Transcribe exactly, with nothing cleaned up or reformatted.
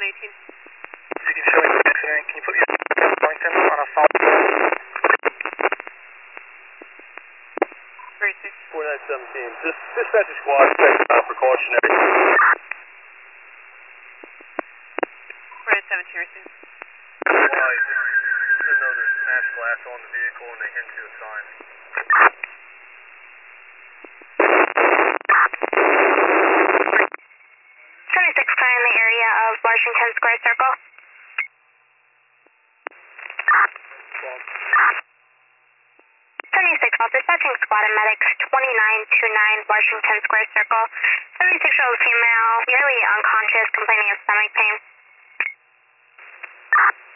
eighteen. If you can show me the accident, can you put me in Wellington on a phone? Three six. four nine seventeen. This dispatcher squad is uh, precautionary. Four nine seventeen, receive. Why? Just know there's smashed glass on the vehicle and they hit to a sign. twenty-six car in the area of Washington Square Circle. seventy-six, while dispatching squad and medics twenty-nine twenty-nine Washington Square Circle. seventy-six-year-old female, nearly unconscious, complaining of stomach pain.